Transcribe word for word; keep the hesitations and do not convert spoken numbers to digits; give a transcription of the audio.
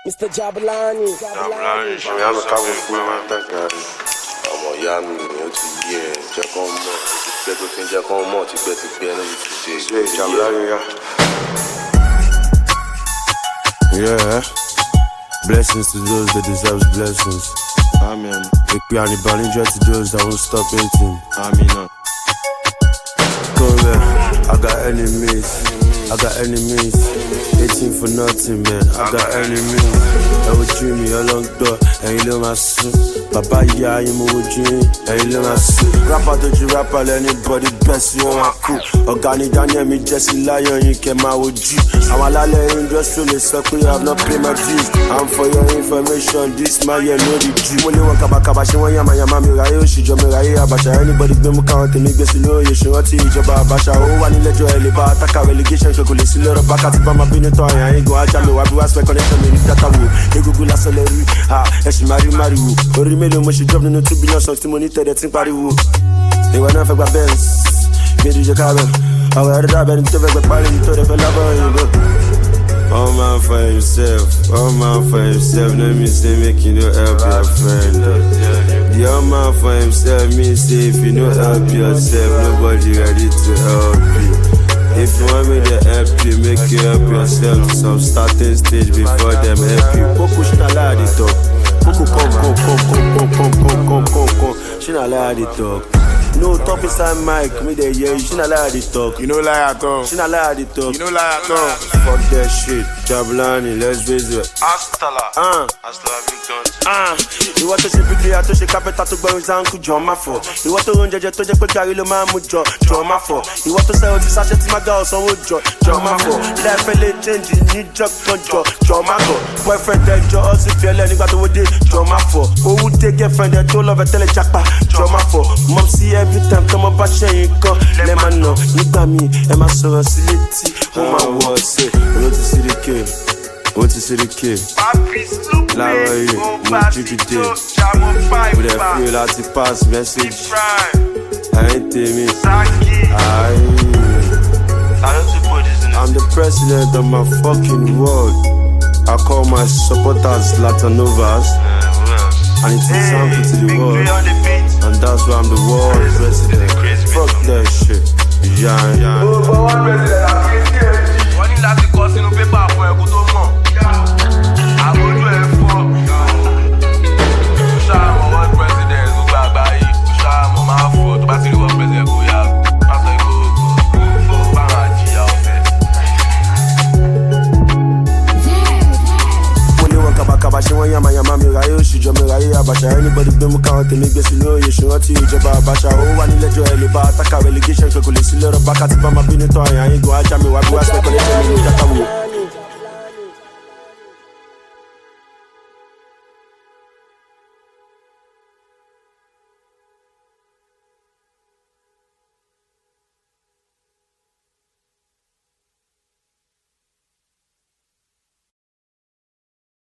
Mister Jabulani. Jabulani, je viens me cacher pour m'attaquer. Ọmọ ìyá mi ni ó ti yé ẹ jẹ́ kó mọ̀ ìgbẹ́ tó fi ń jẹ́ kó mọ̀ ti gbẹ́ ti gbẹ́ ní ìtúsí ìgbẹ́ Jabulani ya. Yeah, blessings to those that deserve blessings. Amen. Ekpe and Ibanije to those that won't stop hating. Amen. Come here, I got enemies, I got enemies, hating for nothing, man. I got enemies. I would dream me along door, and you know my son. Baba, yeah, you move dream, and you know my son. Rapper, don't you rap on anybody, best you want cool. Organic Daniel, me Jesse Lion, you came out with G. I'm a lala industry, so we have not pay my dues. I'm for your information, this my year, know the G. Only one kabaka, she want yama yama, me rayo, she jump me rayo, abasha. Anybody be me count, me guess you know, you should want to eat your abasha. Oh, one in the joy, liba, attack a relegation, so could you see the back at the bama, be no toy, I ain't go out, I will aspect connection, me, that I will. You go la celery, ah, and she marry, marry, who. Or remember when she dropped in the two billion songs to monitor that thing, party, who. They were not for Benz, made you cabin. I would have been to the party, to the lover, all man for himself, all man for himself, no me say make you no help your friend. The all man for himself, me say if you no help yourself, nobody ready to help you. If you want me to help you, make you help yourself to some starting stage before them help you. Coco, she not lie the talk. Coco, come, come, come, come, come, come, come, come, come. She not lie the talk. No top inside mic, me there, yeah, she not lie the talk. You know lie at all. She not lie the talk. You know lie at all. Fuck that shit, Jabulani, let's visit. Astala. Ah. Astala big guns. Ah. You want to see big to see carpenter to go down to John Mafo. You want to run Jeje to Jepe carry the man with John John Mafo. You want to sell this asset to my girl, so with John John Mafo. That fella change, need job con John John Mafo. Boyfriend that John also feel any got to with John Mafo. Who would take a friend that told of a telejackpa John Mafo. Mom see every time come up and share it, let me know. You got me, and my soul sility. Oh my word, say, I want to see the kid. I want to see the kid. Lara, you, what you could do. With a feel like the past message. I ain't me. I. I'm the president of my fucking world. I call my supporters Latanovas. And it's a sample to the world. And that's why I'm the world president. Fuck that shit. Yeah, yeah. Oh, for one president, I'm crazy. One in that because in the paper for a good one. I will do it for. Sham on one president, who back by you. Sham on my foot, but you want president, go ya. After you go, go, go, Bamaji out there. Only one kabaka, she want yama yama, me rayo, she jump me rayo, abasha. Anybody be me count, me guess you know, you should want to eat your abasha. Oh, one in the joy, liba, attack a relegation, so could you see the back at the bama, be no toy, I ain't go out, me, what do I say, connection, me, that I will.